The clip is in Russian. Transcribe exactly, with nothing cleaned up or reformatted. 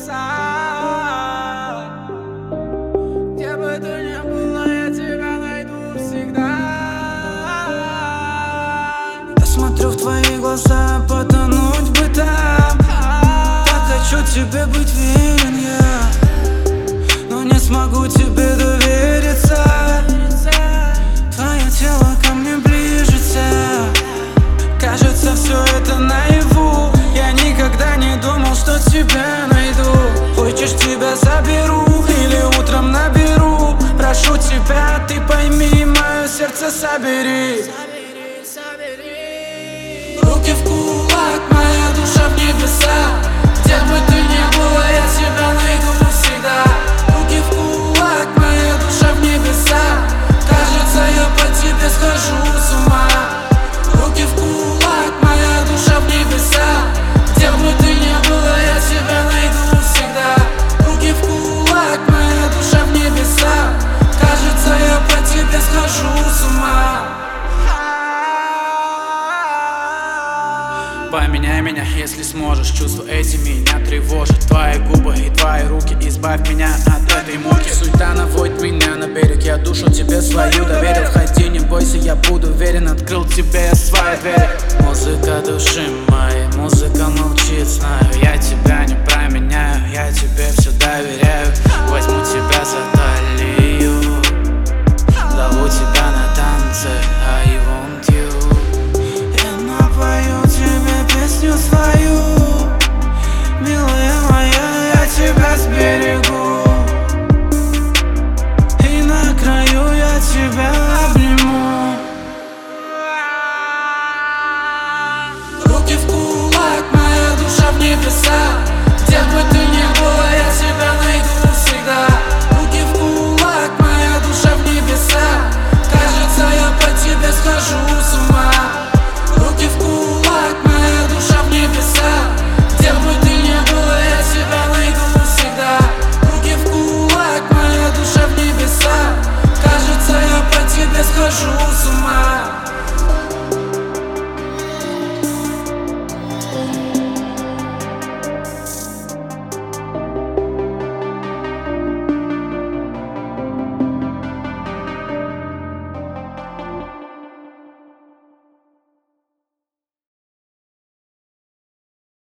небеса. Где бы ты ни была, я тебя найду всегда. Я смотрю в твои глаза, потонуть бы там. Так хочу тебе быть верен я, но не смогу тебе довериться. Твое тело ко мне ближется. Кажется, все это наяву. Я никогда не думал, что тебя найду. Хочешь, тебя заберу или утром наберу. Прошу тебя, ты пойми, мое сердце собери. Руки в кулак, моя душа в небеса. Где бы ты ни была, я тебя найду всегда. Руки в кулак, моя душа в небеса. Кажется, я по тебе схожу с ума. Руки в кулак, моя душа в небеса. Где бы ты ни была, я тебя найду всегда. Руки в кулак, моя душа в небеса. Кажется, я по тебе схожу с ума. Поменяй меня, если сможешь. Чувства эти меня тревожат. Твои губы и твои руки, избавь меня от этой муки. Суета наводит меня на берег, я душу тебе свою доверил. Входи, не бойся, я буду верен. Открыл тебе свои двери. Музыка души моей, музыка молчит, знаю. Я тебя не променяю, я тебе все доверяю. Возьму тебя за талию, зову тебя на танцы, I want you. Я напою тебе песню свою. Милая моя, я тебя сберегу. И на краю я тебя обниму. Руки в кулак, моя душа в небеса. Где бы ты ни